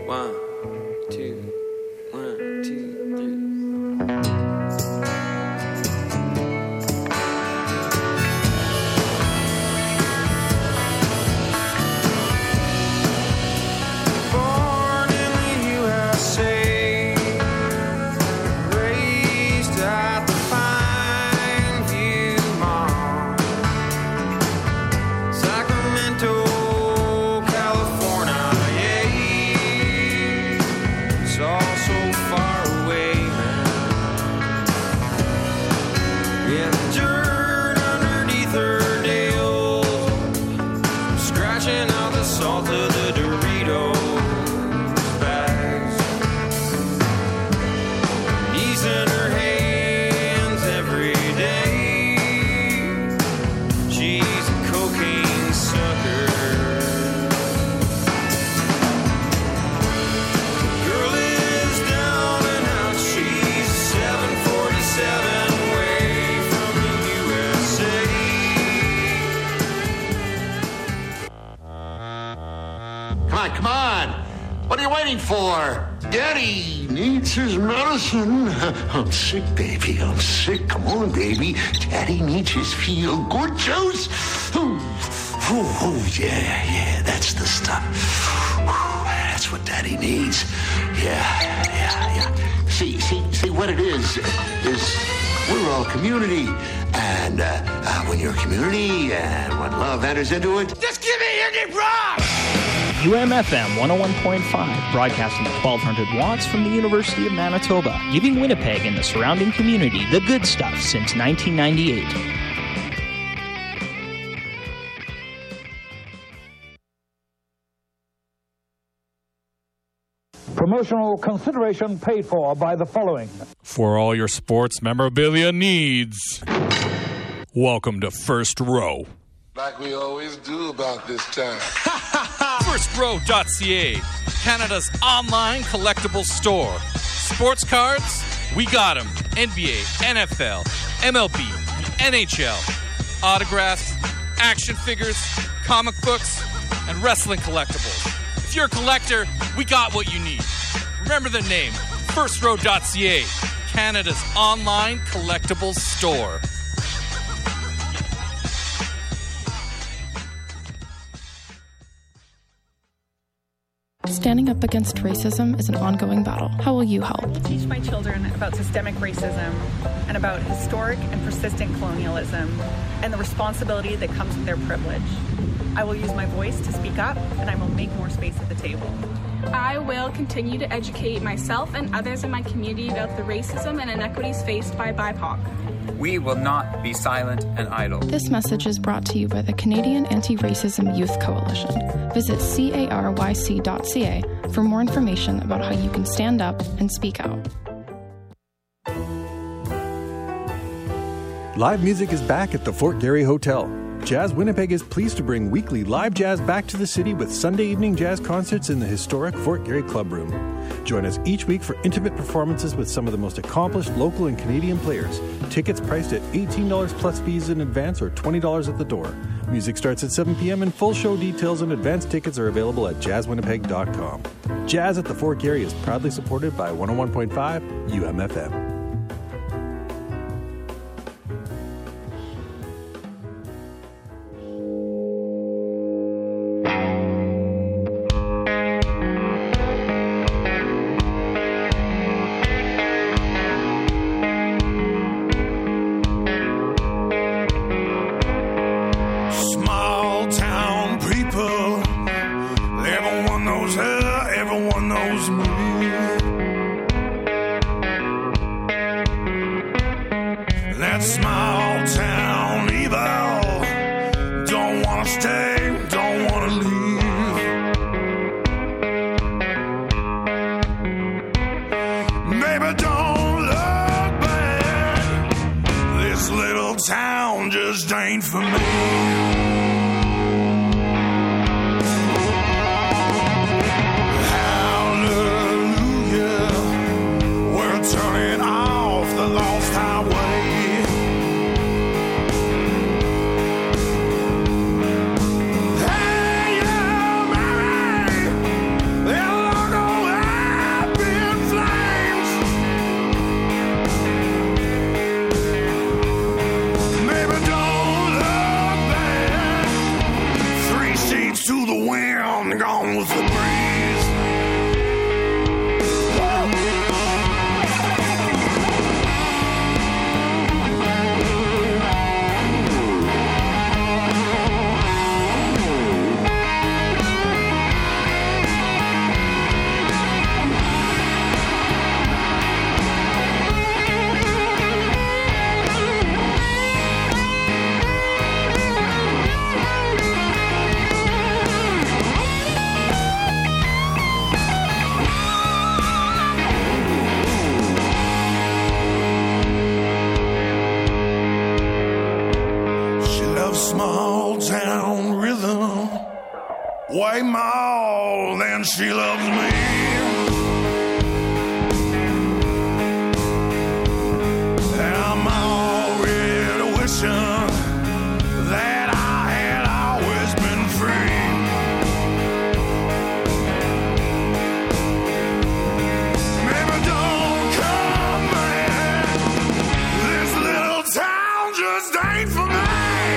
1, 2, 1, 2, 3. Come on. What are you waiting for? Daddy needs his medicine. I'm sick, baby. I'm sick. Come on, baby. Daddy needs his feel-good juice. Oh, yeah. That's the stuff. That's what Daddy needs. Yeah. See, what it is we're all community. And when you're a community and when love enters into it, just give me Iggy Rock! UMFM 101.5, broadcasting at 1200 watts from the University of Manitoba, giving Winnipeg and the surrounding community the good stuff since 1998. Promotional consideration paid for by the following. For all your sports memorabilia needs, welcome to First Row. Like we always do about this time. FirstRow.ca, Canada's online collectible store. Sports cards, we got them. NBA, NFL, MLB, NHL. Autographs, action figures, comic books, and wrestling collectibles. If you're a collector, we got what you need. Remember the name, FirstRow.ca, Canada's online collectible store. Standing up against racism is an ongoing battle. How will you help? I teach my children about systemic racism and about historic and persistent colonialism and the responsibility that comes with their privilege. I will use my voice to speak up, and I will make more space at the table. I will continue to educate myself and others in my community about the racism and inequities faced by BIPOC. We will not be silent and idle. This message is brought to you by the Canadian Anti-Racism Youth Coalition. Visit caryc.ca for more information about how you can stand up and speak out. Live music is back at the Fort Garry Hotel. Jazz Winnipeg is pleased to bring weekly live jazz back to the city with Sunday evening jazz concerts in the historic Fort Garry Club Room. Join us each week for intimate performances with some of the most accomplished local and Canadian players. Tickets priced at $18 plus fees in advance or $20 at the door. Music starts at 7 p.m. and full show details and advance tickets are available at jazzwinnipeg.com. Jazz at the Fort Garry is proudly supported by 101.5 UMFM. wind, gone with the breeze. Small town rhythm way more than she loves me. I'm already wishing that I had always been free. Maybe don't come back. This little town just ain't for me.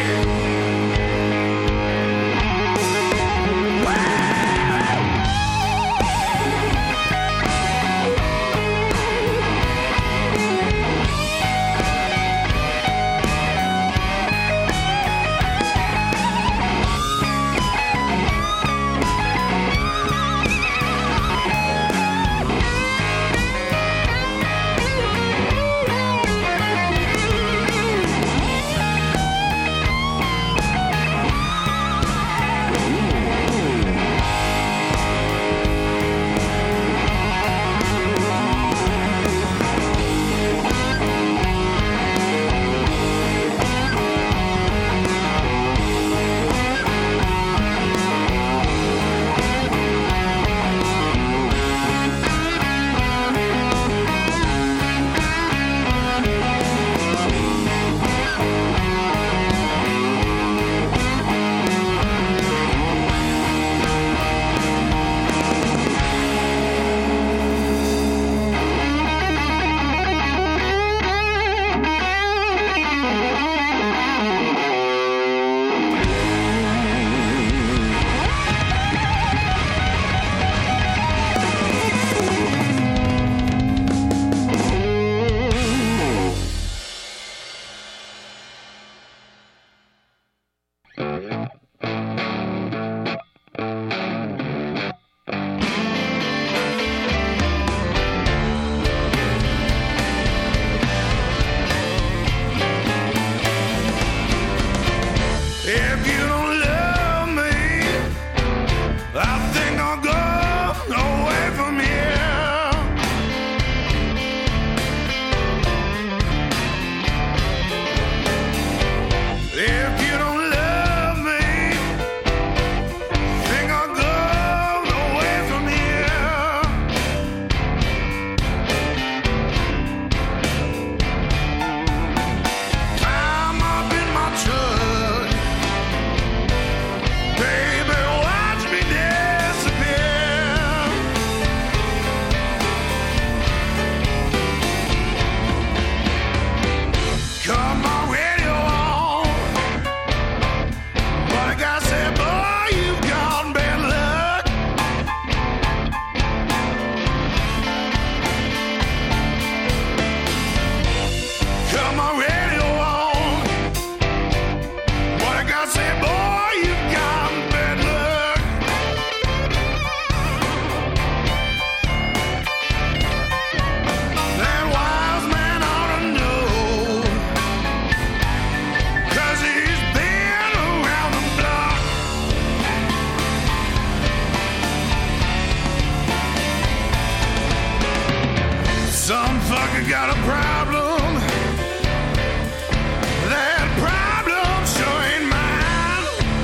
If you don't love me, I think I'll go away from here. If you don't love me, think I'll go away from here. I'm up in my truck. Baby, watch me disappear. Come on, radio on. But I gotta say, boy, you've got bad luck. Come on, radio on. But I gotta say, boy, you've got bad luck. That wise man ought to know, 'cause he's been around the block. Some fucker got a problem. That problem sure ain't mine.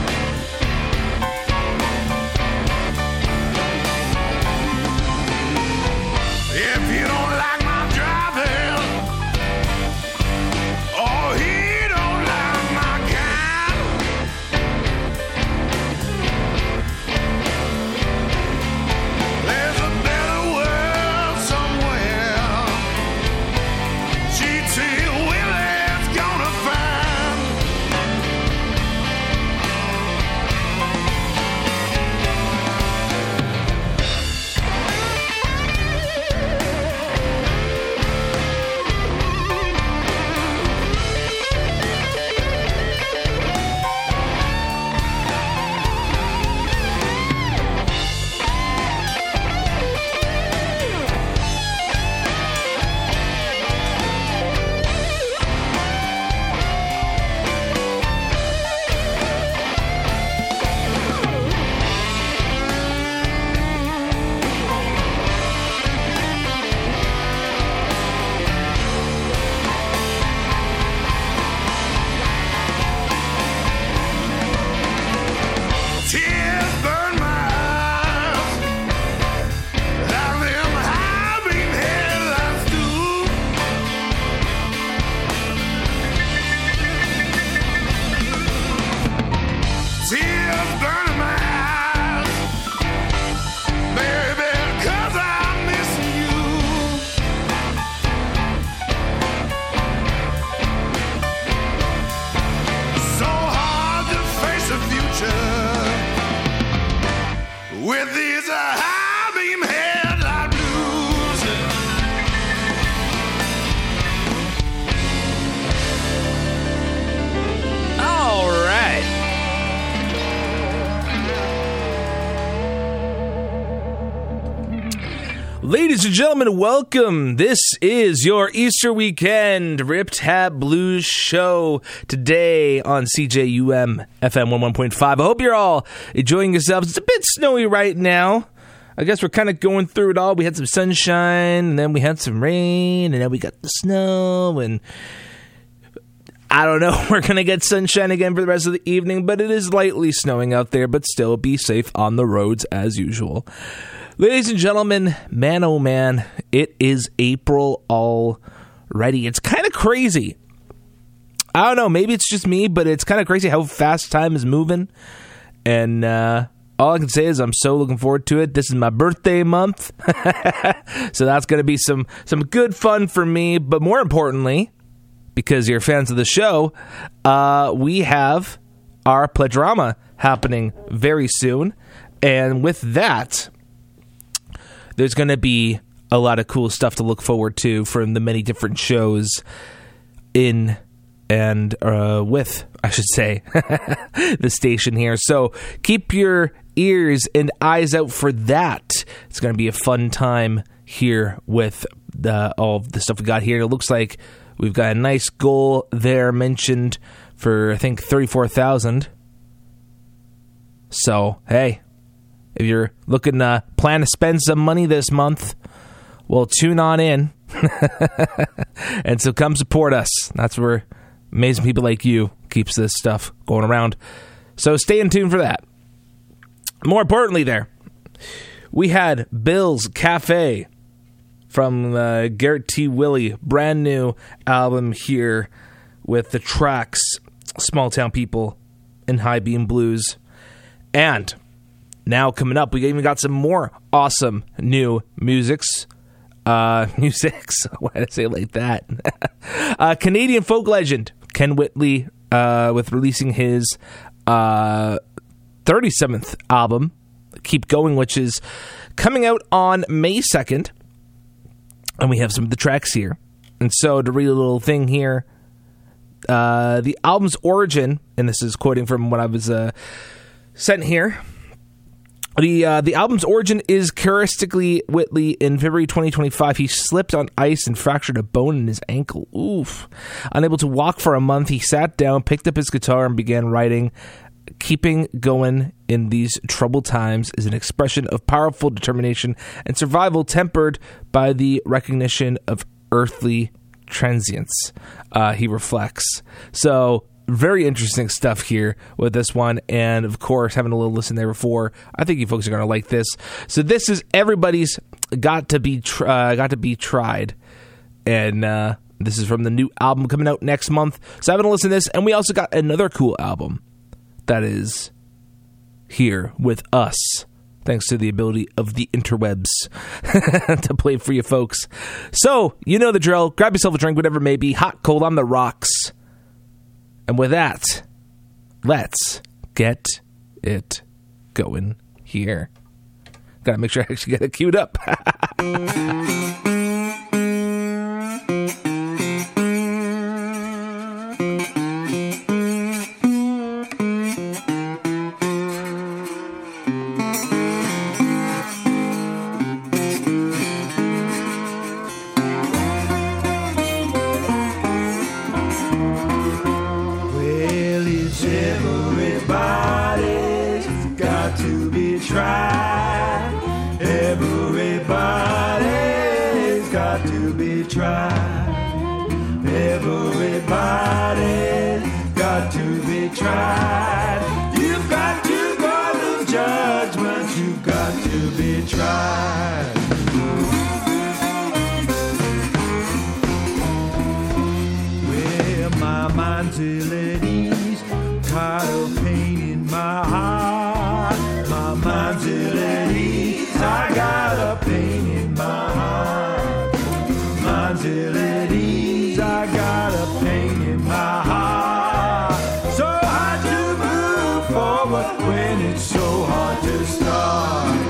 If you don't like my driving, or he don't like my kind, there's a better world somewhere. She with these high beam headlight blues. All right. Ladies and gentlemen, welcome. This is your Easter weekend Rip Tab Blues show today on CJUM FM 11.5. I hope you're all enjoying yourselves. It's a bit snowy right now. I guess we're kind of going through it all. We had some sunshine, and then we had some rain, and then we got the snow, and I don't know. We're going to get sunshine again for the rest of the evening, but it is lightly snowing out there, but still be safe on the roads as usual. Ladies and gentlemen, man oh man, it is April already. It's kind of crazy. I don't know, maybe it's just me, but it's kind of crazy how fast time is moving. And all I can say is I'm so looking forward to it. This is my birthday month. So that's going to be some good fun for me. But more importantly, because you're fans of the show, we have our Pledgerama happening very soon. And with that, there's going to be a lot of cool stuff to look forward to from the many different shows in and with, I should say, the station here. So keep your ears and eyes out for that. It's going to be a fun time here with all of the stuff we got here. It looks like we've got a nice goal there mentioned for, I think, 34,000. So, hey. If you're looking to plan to spend some money this month, well, tune on in. And so come support us. That's where amazing people like you keeps this stuff going around. So stay in tune for that. More importantly there, we had Bill's Cafe from Garrett T. Willie, brand new album here with the tracks Small Town People and High Beam Blues. And now coming up, we even got some more awesome new musics. Why did I say it like that? Canadian folk legend Ken Whitley with releasing his 37th album, Keep Going, which is coming out on May 2nd. And we have some of the tracks here. And so to read a little thing here, the album's origin, and this is quoting from what I was sent here, The album's origin is characteristically Whitley. In February 2025, he slipped on ice and fractured a bone in his ankle. Oof. Unable to walk for a month, he sat down, picked up his guitar, and began writing. Keeping going in these troubled times is an expression of powerful determination and survival tempered by the recognition of earthly transience, he reflects. So, very interesting stuff here with this one, and of course, having a little listen there before, I think you folks are going to like this. So this is everybody's got to be tried, and this is from the new album coming out next month. So having a listen to this, and we also got another cool album that is here with us, thanks to the ability of the interwebs to play for you folks. So you know the drill. Grab yourself a drink, whatever it may be, hot, cold, on the rocks. And with that, let's get it going here. Gotta make sure I actually get it queued up. You've got to go to judgment. You've got to be tried. Well, my mind's ill at ease, tired of pain in my heart. My mind's ill at ease, I got a pain in my heart. Mind's ill at ease, I got a pain in my heart. So hard to move forward when it's so hard to start.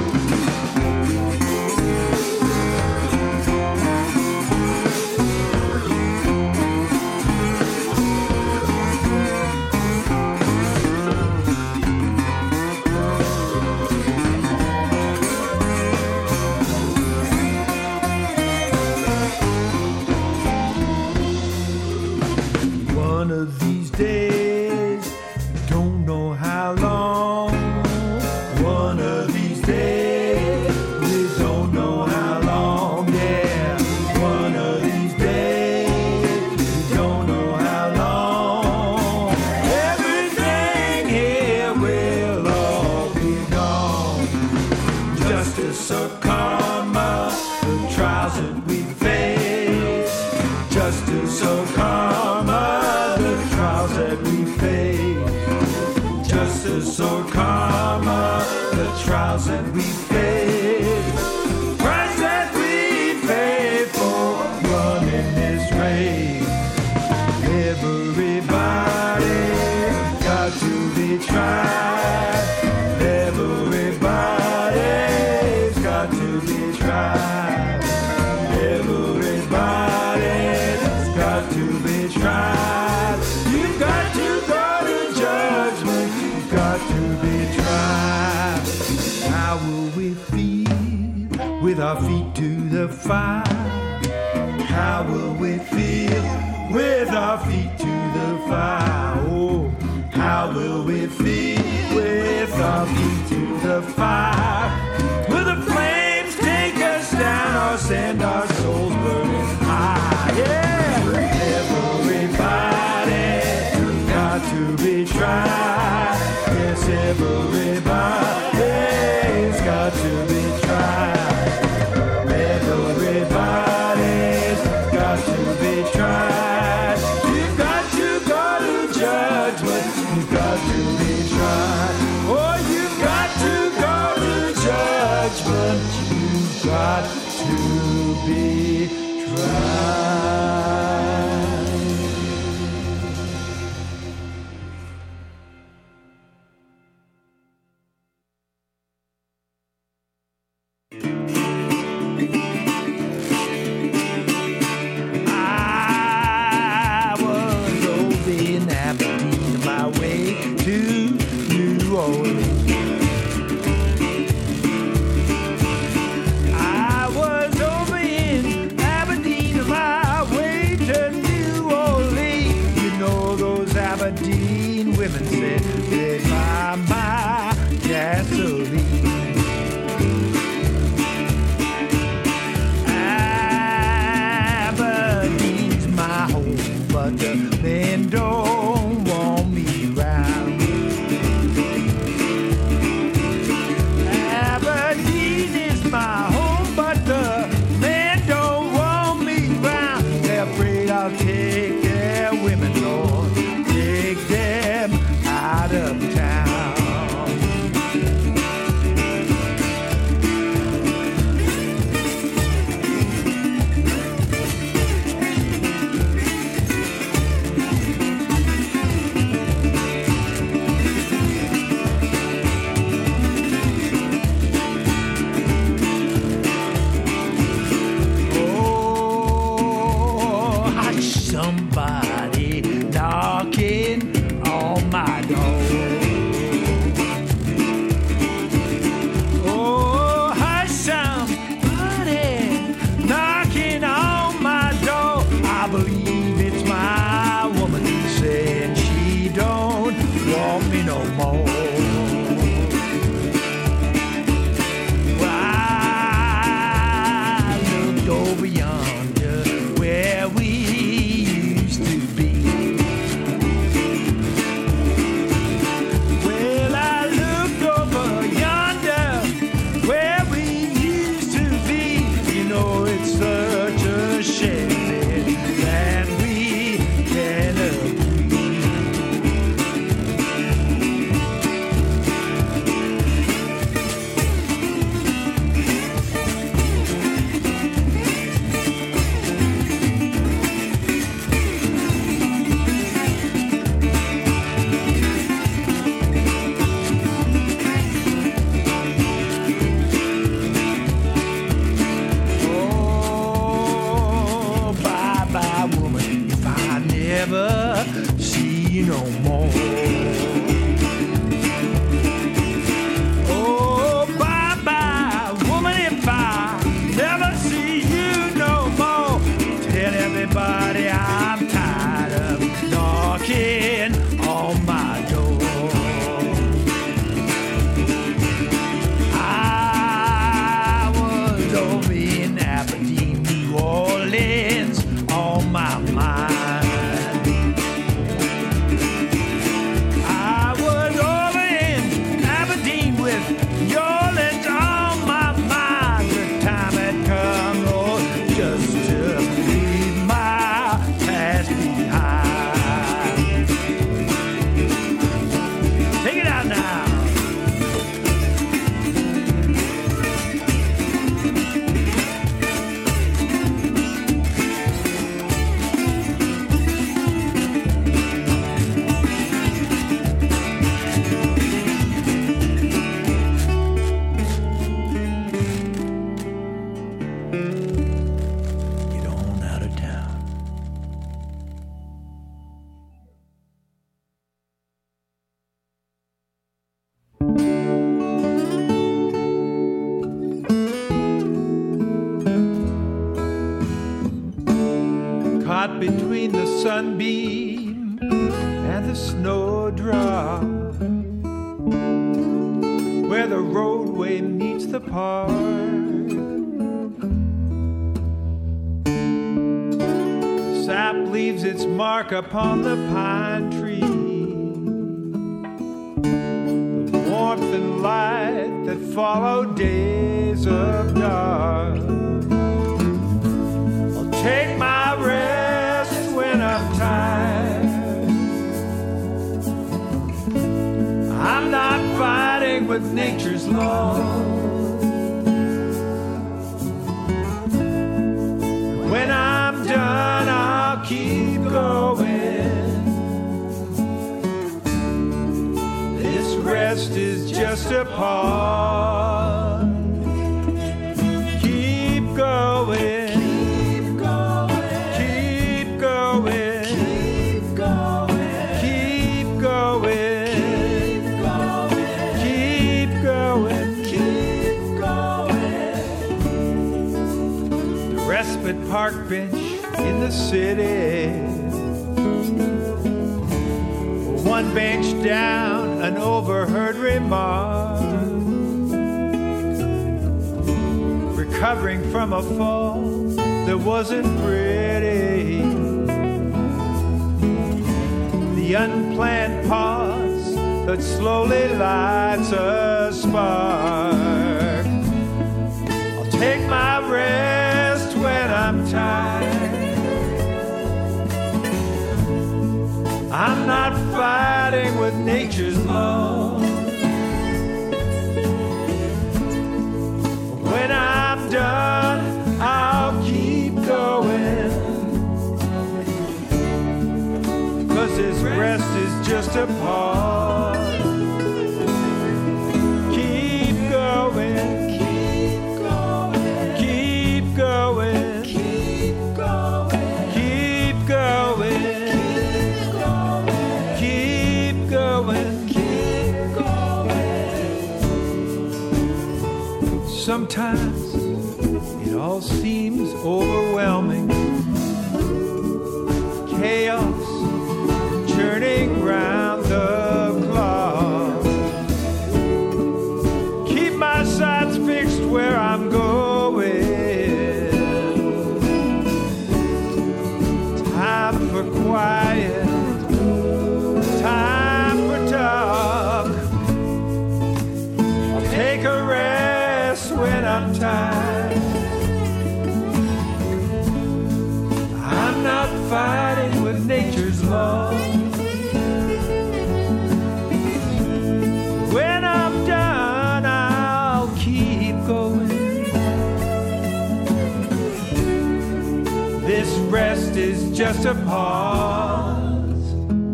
Justice so karma, the trials that we face. Justice so karma, the trials that we face. Justice so karma, the trials that we face. Price that we pay for running this race. Everybody's got to be tried. Everybody's got to be tried. Everybody's got to be tried. You've got to go to judgment. You've got to be tried. How will we feel with our feet to the fire? How will we feel with our feet to the fire? Oh, how will we feel with our feet to the fire? Will the flames take us down or send our souls burning high? Yeah, everybody's got to be tried. Yes, everybody's got to be tried. Everybody's got to be tried. You've got to go to judgment. You've got to be tried. Oh, you've got to go to judgment. You've got to be tried. Women said they buy my gasoline. Caught between the sunbeam and the snowdrop, where the roadway meets the park. Sap leaves its mark upon the pine tree. The warmth and light that follow days of dark. I'll take my rest when I'm tired. I'm not fighting with nature's law. When I'm done, I'll keep going. This rest is just a pause. Keep going. Keep going. Keep going. Keep going. Keep going. Keep going. Keep going. The respite park bench in the city. One bench down, an overheard remark. Recovering from a fall that wasn't pretty. The unplanned pause that slowly lights a spark. I'll take my rest when I'm tired. I'm not fighting with nature's law. When I'm done, I'll keep going. 'Cause this rest is just a pause. Keep going. Keep going. Keep going. Keep going. Keep going. Sometimes it all seems overwhelming. Chaos churning round the clock. Keep my sights fixed where I'm going. Time for quiet. Time for talk. I'll take a rest when I'm tired. I'm not fighting with nature's law. When I'm done, I'll keep going. This rest is just a pause.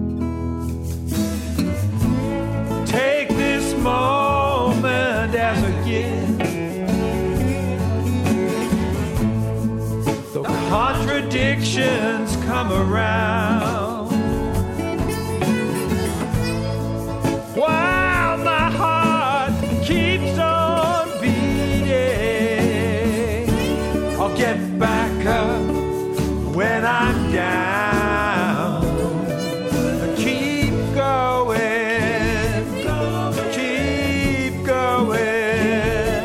Take this moment as a gift. Contradictions come around while my heart keeps on beating. I'll get back up when I'm down. Keep going. Keep going.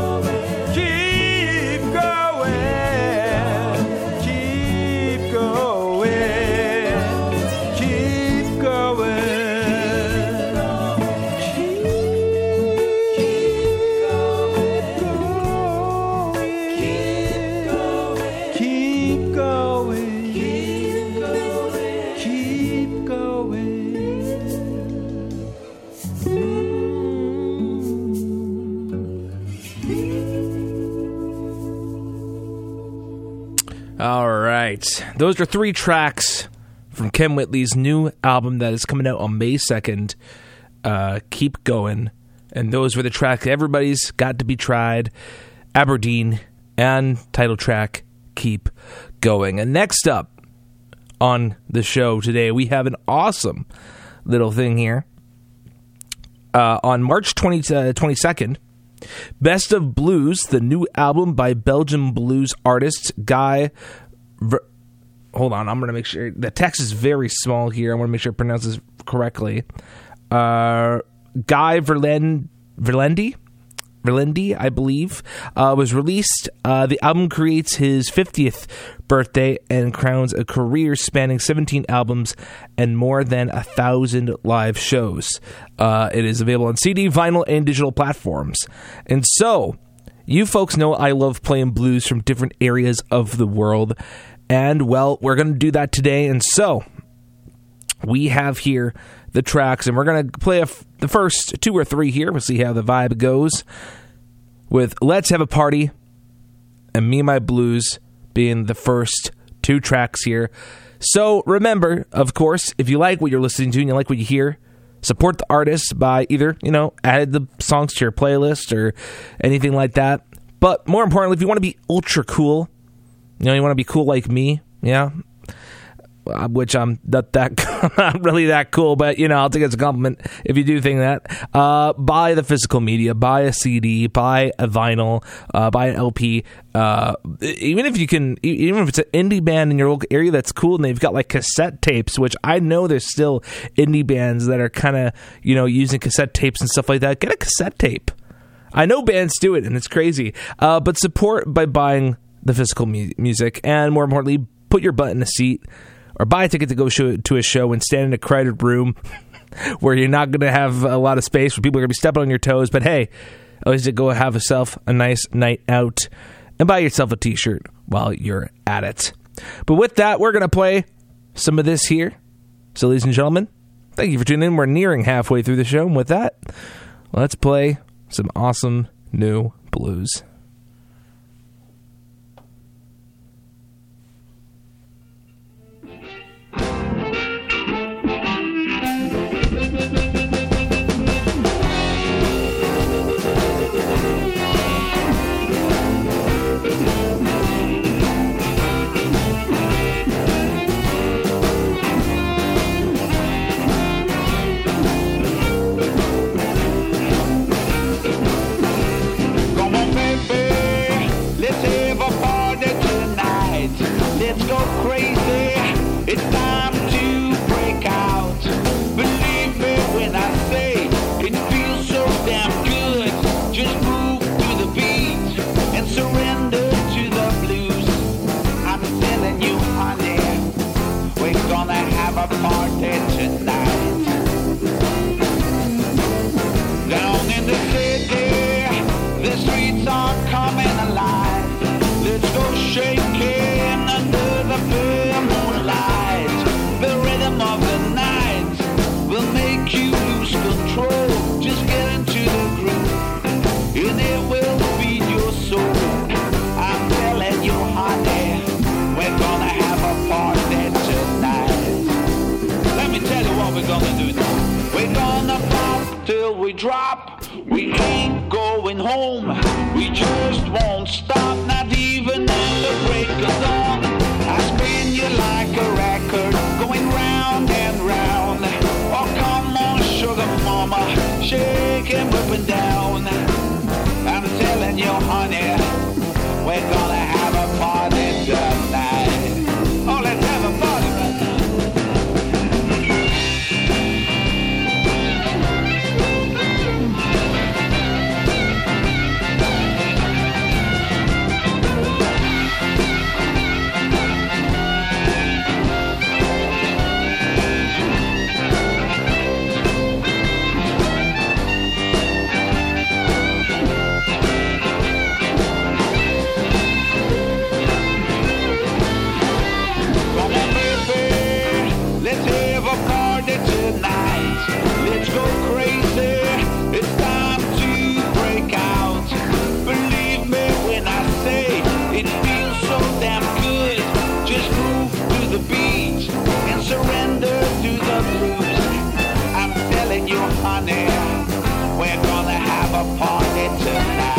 Keep going. Keep going. Keep going. Keep going. Keep going. All right. Those are 3 tracks from Ken Whitley's new album that is coming out on May 2nd, Keep Going. And those were the tracks Everybody's Got to Be Tried, Aberdeen, and title track, Keep Going. And next up on the show today, we have an awesome little thing here. On March 22nd, Best of Blues, the new album by Belgian blues artist Guy hold on, I'm going to make sure. The text is very small here. I want to make sure I pronounce this correctly. Guy Verlendi, I believe, was released. The album creates his 50th birthday and crowns a career spanning 17 albums and more than 1,000 live shows. It is available on CD, vinyl, and digital platforms. And so, you folks know I love playing blues from different areas of the world. And, well, we're going to do that today. And so, we have here the tracks, and we're going to play the first 2 or 3 here. We'll see how the vibe goes, with Let's Have a Party and Me and My Blues being the first 2 tracks here. So remember, of course, if you like what you're listening to and you like what you hear, support the artist by either, add the songs to your playlist or anything like that. But more importantly, if you want to be ultra cool, you want to be cool like me, which I'm not really that cool, but I'll take it as a compliment if you do think that. Buy the physical media, buy a CD, buy a vinyl, buy an LP. Even if it's an indie band in your local area that's cool and they've got like cassette tapes, which I know there's still indie bands that are kind of using cassette tapes and stuff like that. Get a cassette tape. I know bands do it and it's crazy, but support by buying the physical music, and more importantly, put your butt in a seat. Or buy a ticket to go to a show and stand in a crowded room where you're not going to have a lot of space, where people are going to be stepping on your toes. But hey, at least go have yourself a nice night out and buy yourself a t-shirt while you're at it. But with that, we're going to play some of this here. So ladies and gentlemen, thank you for tuning in. We're nearing halfway through the show. And with that, let's play some awesome new blues. Drop, we ain't going home. We just won't stop, not even at the break of dawn. I spin you like a record, going round and round. Oh, come on, sugar mama, shake him up and down. I'm telling you, honey, we're gonna have a party tonight. Oh, let's have a party right now. Let's go crazy, it's time to break out. Believe me when I say it feels so damn good. Just move to the beat and surrender to the blues. I'm telling you, honey, we're gonna have a party tonight.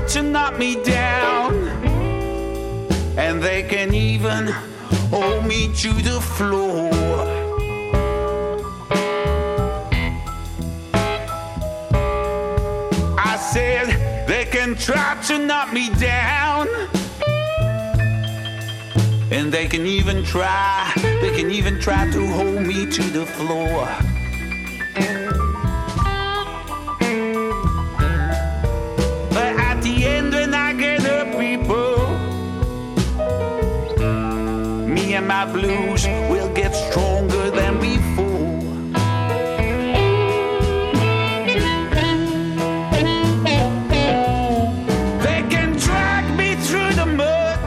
to knock me down, and they can even hold me to the floor. I said they can try to knock me down, and they can even try to hold me to the floor. But at the end when I get up, people, me and my blues will get stronger than before. They can drag me through the mud,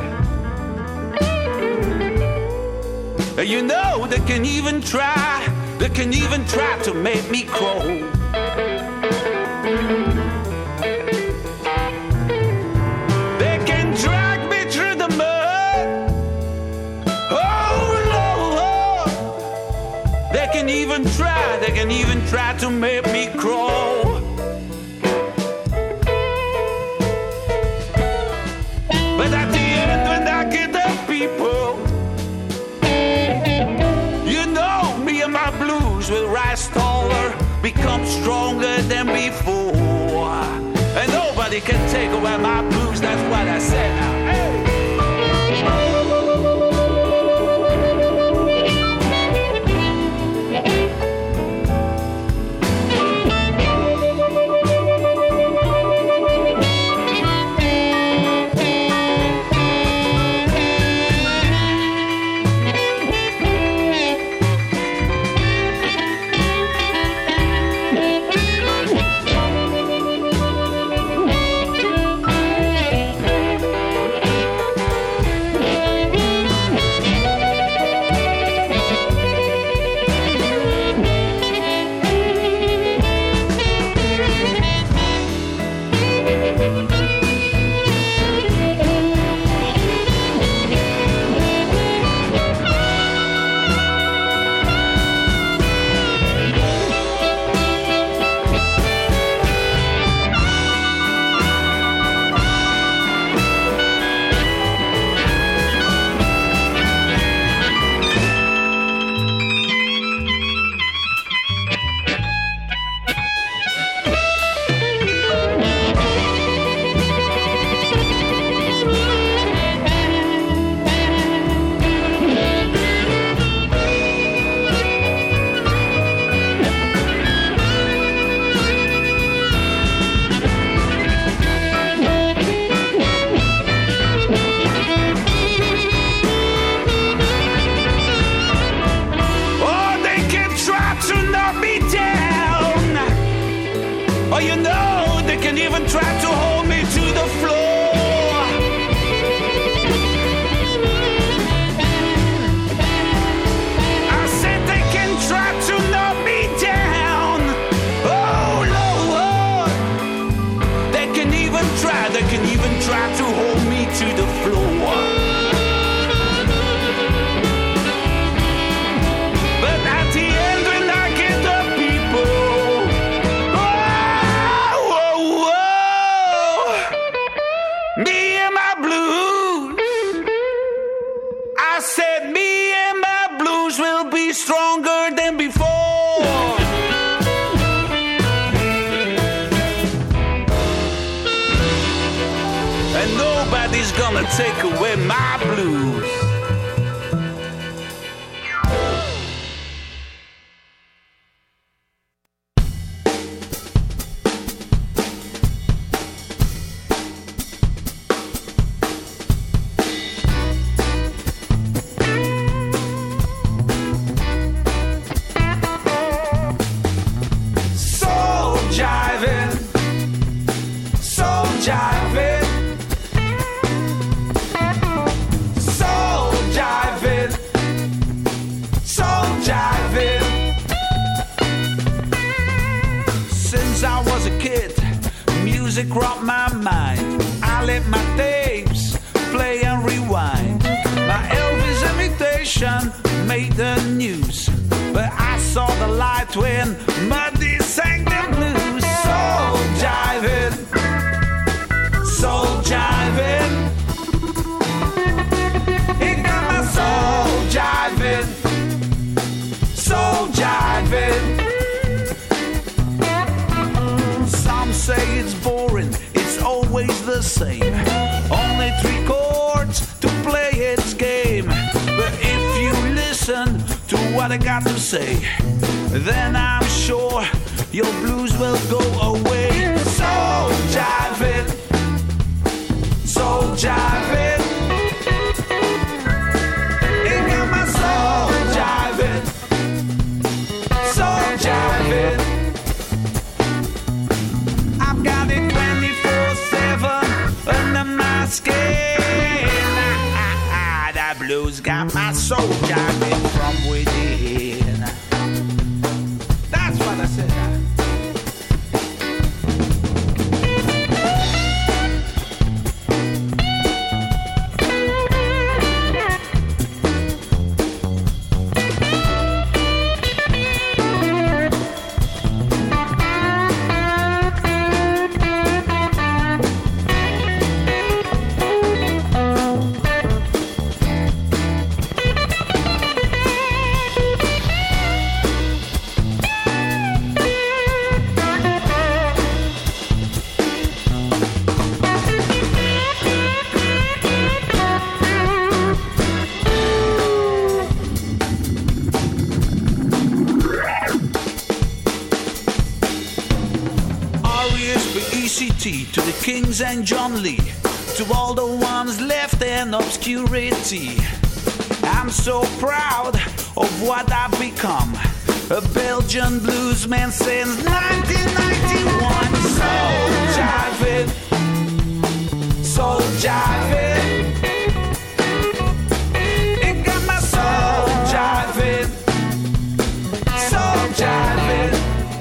you know, they can even try to make me crawl. They can drag me through the mud, oh Lord. They can even try to make me crawl. But at the end when I get up, people, you know, me and my blues will rise taller, become stronger than before. And nobody can take away my blues, that's what I said now. Hey! Take away my blues. Soul jiving, soul jiving. Music rocked my mind. I let my tapes play and rewind. My Elvis imitation made the news, but I saw the light when Muddy sang the blues. Soul jiving, soul it's boring, it's always the same. Only 3 chords to play its game. But if you listen to what I got to say, then I'm sure your blues will go away. So jive it, so jive it. It got my soul jive it, so jive it. I've got it 24/7 under my skin. That blues got my soul jiving from within. That's what I said. To the Kings and John Lee, to all the ones left in obscurity. I'm so proud of what I've become, a Belgian bluesman since 1991. So jive it, so jive it. It got my soul jive it, so jive it.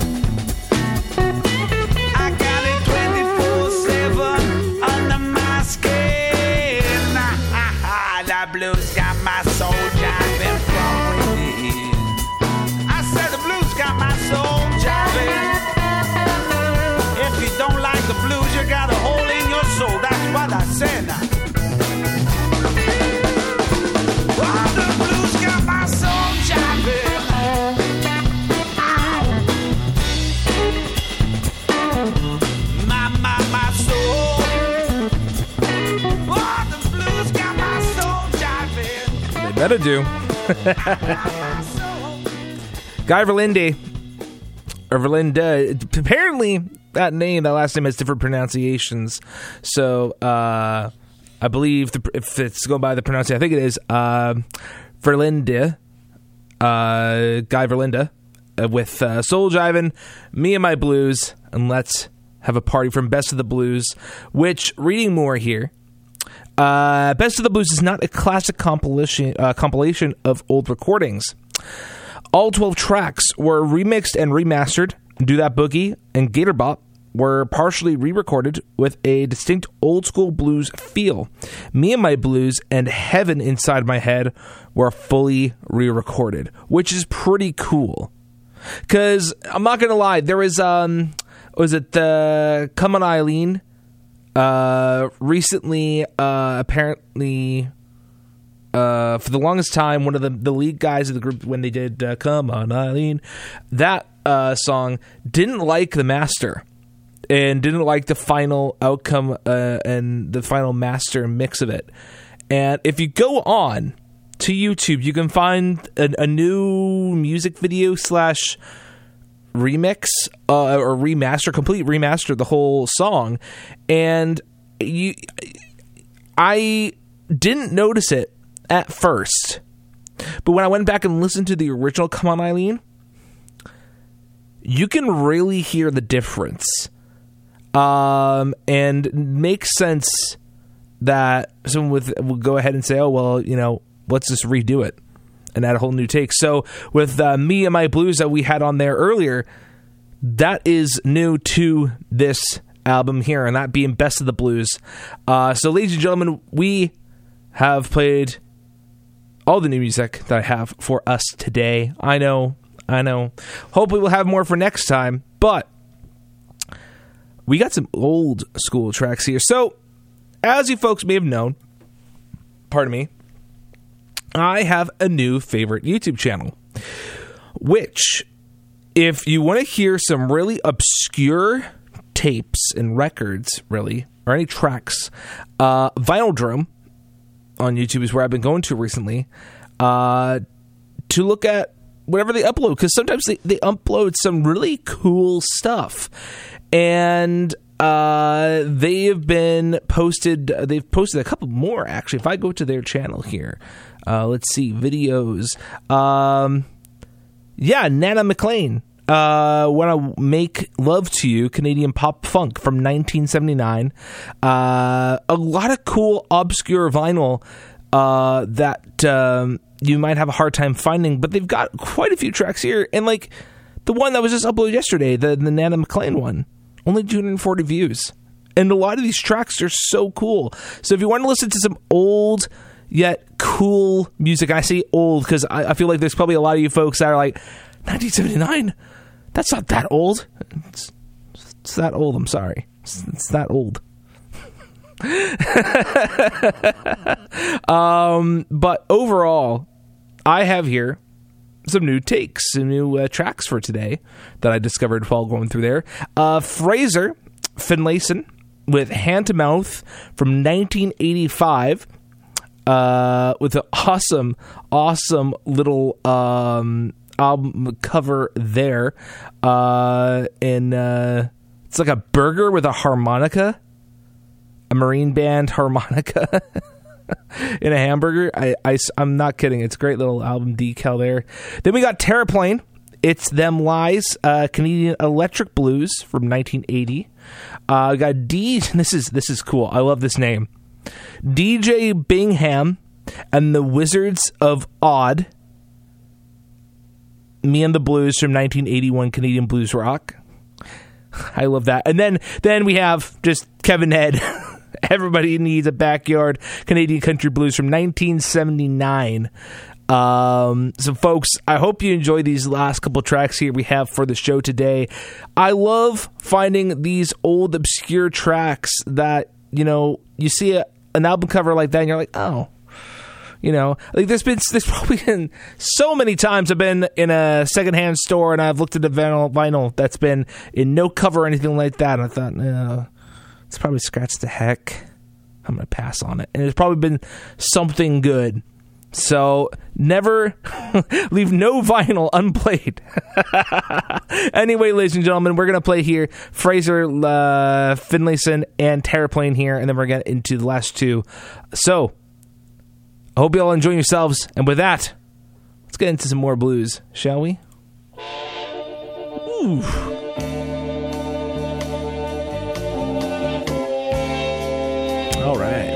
Blues got my soul jiving from within. I said the blues got my soul jiving. If you don't like the blues, you got a hole in your soul. That's what I said. Oh, the blues got my soul jiving. My soul. Oh, the blues got my soul. Better do. Guy Verlinde, or Verlinda, apparently that last name has different pronunciations. So I believe if it's going by the pronunciation, I think it is Verlinde, Guy Verlinde, with Soul Jivin', Me and My Blues, and Let's Have a Party from Best of the Blues, which, reading more here, Best of the Blues is not a classic compilation of old recordings. All 12 tracks were remixed and remastered. Do That Boogie and Gator Bop were partially re-recorded with a distinct old-school blues feel. Me and My Blues and Heaven Inside My Head were fully re-recorded, which is pretty cool. Because, I'm not going to lie, there was, was it the Come On Eileen? Recently, apparently, for the longest time, one of the lead guys of the group, when they did Come On Eileen, that song, didn't like the master and didn't like the final outcome and the final master mix of it. And if you go on to YouTube, you can find a new music video / remix or remaster, complete remaster of the whole song, and I didn't notice it at first, but when I went back and listened to the original Come On Eileen, you can really hear the difference, and makes sense that someone will go ahead and say, oh well, let's just redo it and add a whole new take. So with Me and My Blues that we had on there earlier, that is new to this album here, and that being Best of the Blues. So ladies and gentlemen, we have played all the new music that I have for us today. I know. Hopefully we'll have more for next time, but we got some old school tracks here. So as you folks may have known, pardon me, I have a new favorite YouTube channel, which, if you want to hear some really obscure tapes and records, really, or any tracks, Vinylodrome on YouTube is where I've been going to recently to look at whatever they upload, because sometimes they upload some really cool stuff. And they've posted a couple more, actually. If I go to their channel here, let's see, videos. Nana McClain. When I Make Love to You, Canadian pop funk from 1979. A lot of cool obscure vinyl that you might have a hard time finding, but they've got quite a few tracks here. And like the one that was just uploaded yesterday, the Nana McClain one, only 240 views. And a lot of these tracks are so cool. So if you want to listen to some old yet cool music, I say old because I feel like there's probably a lot of you folks that are like, 1979? That's not that old. It's that old, I'm sorry. It's that old. But overall, I have here some new takes, some new tracks for today that I discovered while going through there. Fraser Finlayson with Hand to Mouth from 1985 with an awesome little album cover there. And it's like a burger with a harmonica, a marine band harmonica in a hamburger. I'm not kidding. It's a great little album decal there. Then we got Terraplane. It's Them Lies, Canadian electric blues from 1980. We got this is cool. I love this name. DJ Bingham and the Wizards of Odd. Me and the Blues from 1981 Canadian blues rock. I love that. And then we have just Kevin Head. Everybody Needs a Backyard, Canadian country blues from 1979. So folks, I hope you enjoy these last couple tracks here we have for the show today. I love finding these old obscure tracks that, you see an album cover like that and you're like, oh, like there's probably been so many times I've been in a secondhand store and I've looked at a vinyl that's been in no cover or anything like that. And I thought, no, it's probably scratched the heck. I'm going to pass on it. And it's probably been something good. So never leave no vinyl unplayed. Anyway, ladies and gentlemen, we're going to play here Fraser Finlayson and Terraplane here, and then we're going to get into the last two. So I hope you all enjoy yourselves. And with that, let's get into some more blues, shall we? Ooh. All right.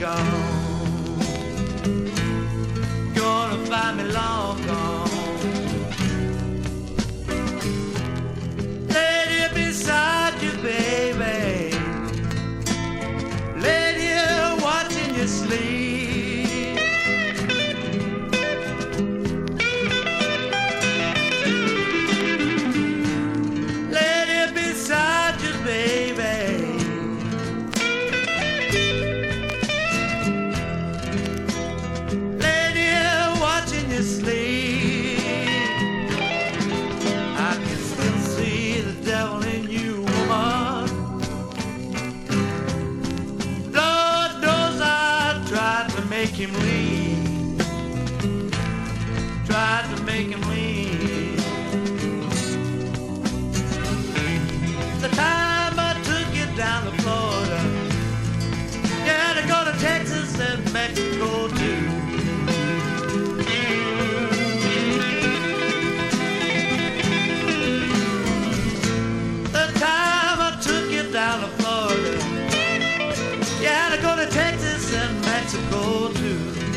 gone. Gonna find me long gone. Lady beside you, baby. Lady watching you sleep. Him leave, tried to make him leave. The time I took you down to Florida, yeah, to go to Texas and Mexico too. The time I took you down to Florida, yeah, to go to Texas and Mexico too.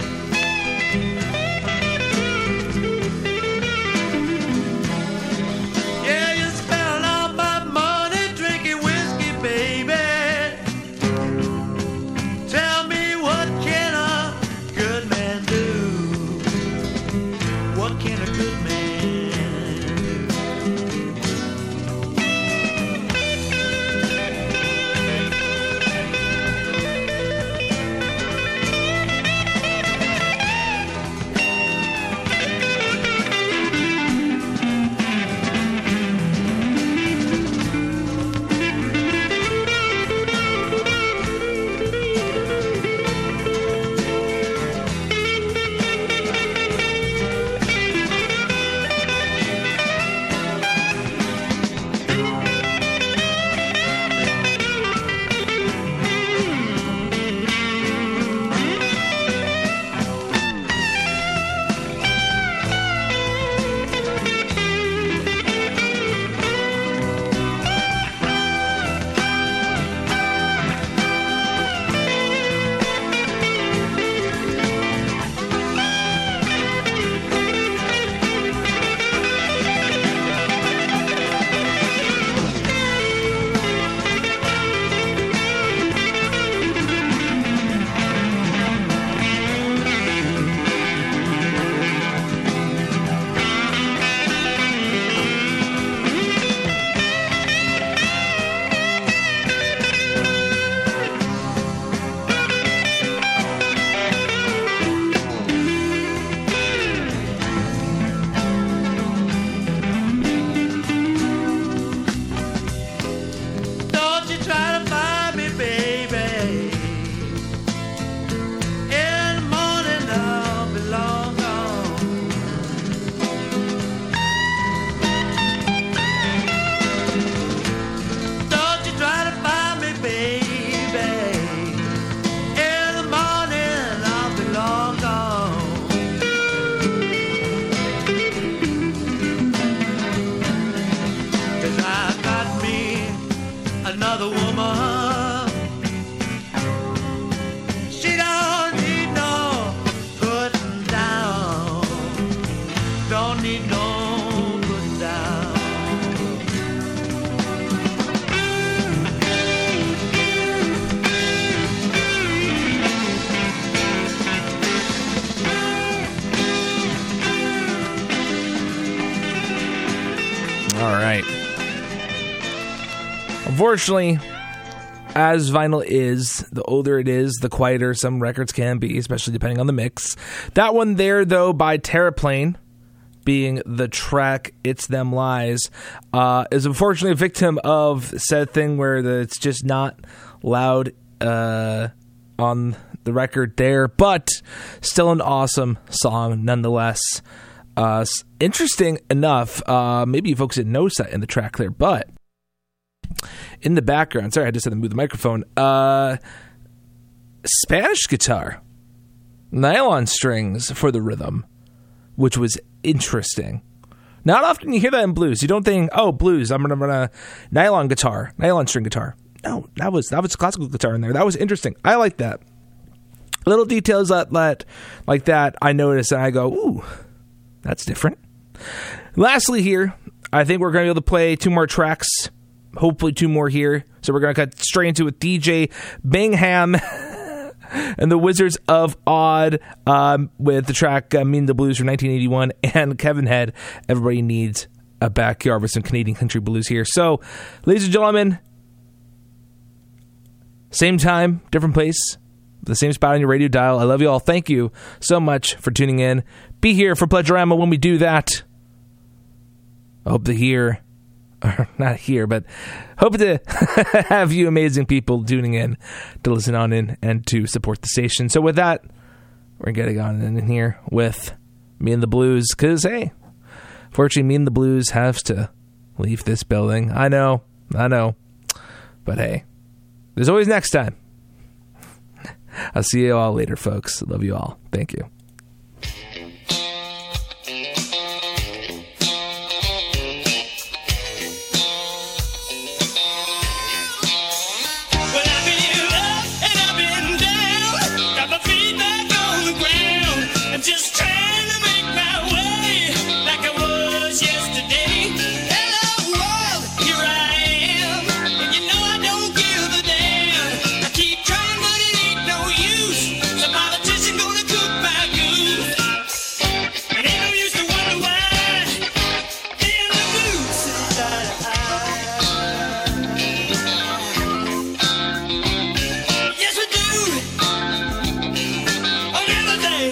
Yeah, you spent all my money drinking whiskey, baby. Tell me, what can a good man do? What can a good man do? All right. Unfortunately, as vinyl is, the older it is, the quieter some records can be, especially depending on the mix. That one there, though, by Terraplane, being the track It's Them Lies, is unfortunately a victim of said thing where it's just not loud on the record there, but still an awesome song nonetheless. Interesting enough, maybe you folks didn't notice that in the track there, but in the background, sorry, I just had to move the microphone, Spanish guitar, nylon strings for the rhythm, which was interesting. Not often you hear that in blues. You don't think, oh, blues, I'm gonna run a nylon string guitar. No, that was classical guitar in there. That was interesting. I like that. Little details like that I notice and I go, ooh, that's different. Lastly here, I think we're going to be able to play 2 more tracks. Hopefully 2 more here. So we're going to cut straight into it. DJ Bingham and the Wizards of Odd with the track Mean the Blues from 1981, and Kevin Head, Everybody Needs a Backyard, with some Canadian country blues here. So, ladies and gentlemen, same time, different place, the same spot on your radio dial. I love you all. Thank you so much for tuning in. Be here for Pleasurama when we do that. I hope to hear, or not here, but hope to have you amazing people tuning in to listen on in and to support the station. So with that, we're getting on in here with Me and the Blues, because, hey, fortunately, Me and the Blues has to leave this building. I know. But hey, there's always next time. I'll see you all later, folks. Love you all. Thank you. Just trying to make my way like I was yesterday. Hello world, here I am, and you know I don't give a damn. I keep trying but it ain't no use. Some politician gonna cook my goose. It ain't no use to wonder why. In the blues. Yes we do. On everything.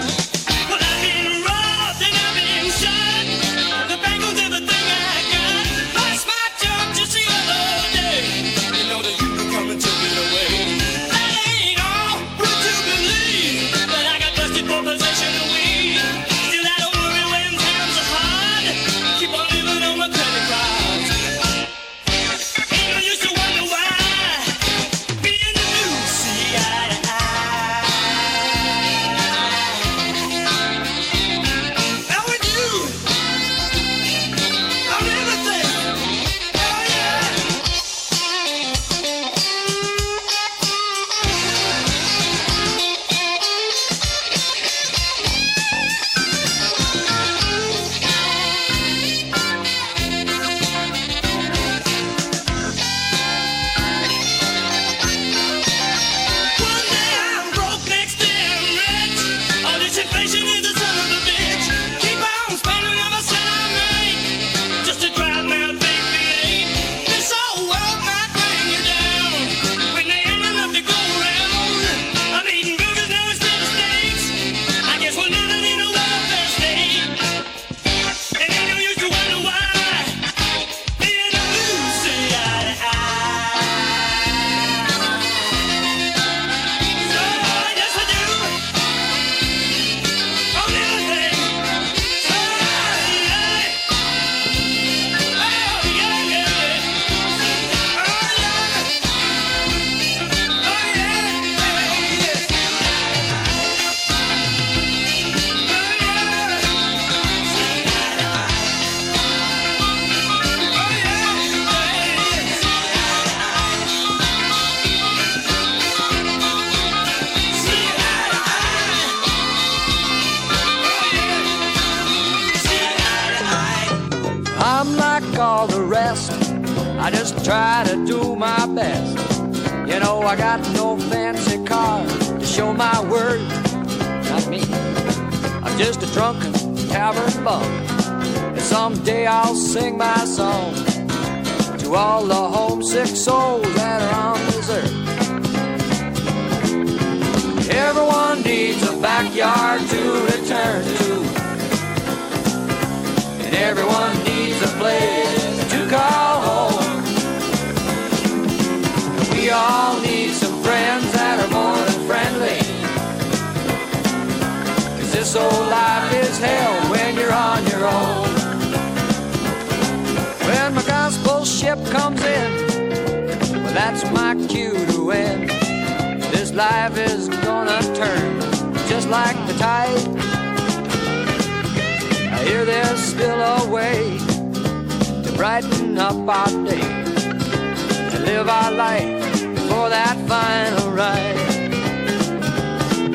All the rest, I just try to do my best. You know, I got no fancy car to show my worth. Not me. I'm just a drunken tavern bum, and someday I'll sing my song to all the homesick souls that are on this earth. Everyone needs a backyard to return to, and everyone needs a place to call home. We all need some friends that are more than friendly, 'cause this old life is hell when you're on your own. When my gospel ship comes in, well, that's my cue to win. This life is gonna turn just like the tide. I hear there's still a way to brighten up our day, to live our life before that final ride.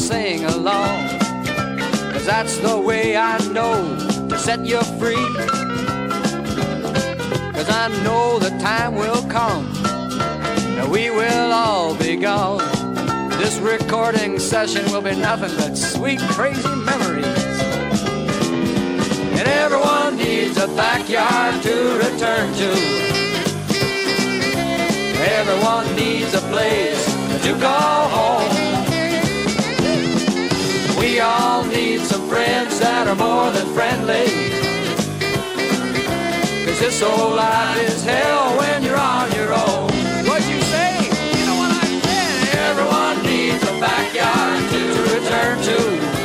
sing along. 'Cause that's the way I know to set you free. 'Cause I know the time will come and we will all be gone. This recording session will be nothing but sweet, crazy memories. And everyone needs a backyard to return to. Everyone needs a place to go home. We all need some friends that are more than friendly. 'Cause this old life is hell when you're on your own. What'd you say? You know what I said? Everyone needs a backyard to return to.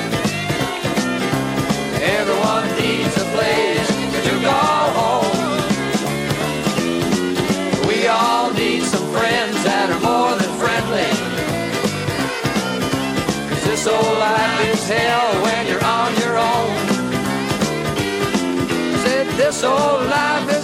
Everyone needs a place to go home. We all need some friends that are more than friendly. 'Cause this old life is hell when you're on your own. Said this old life is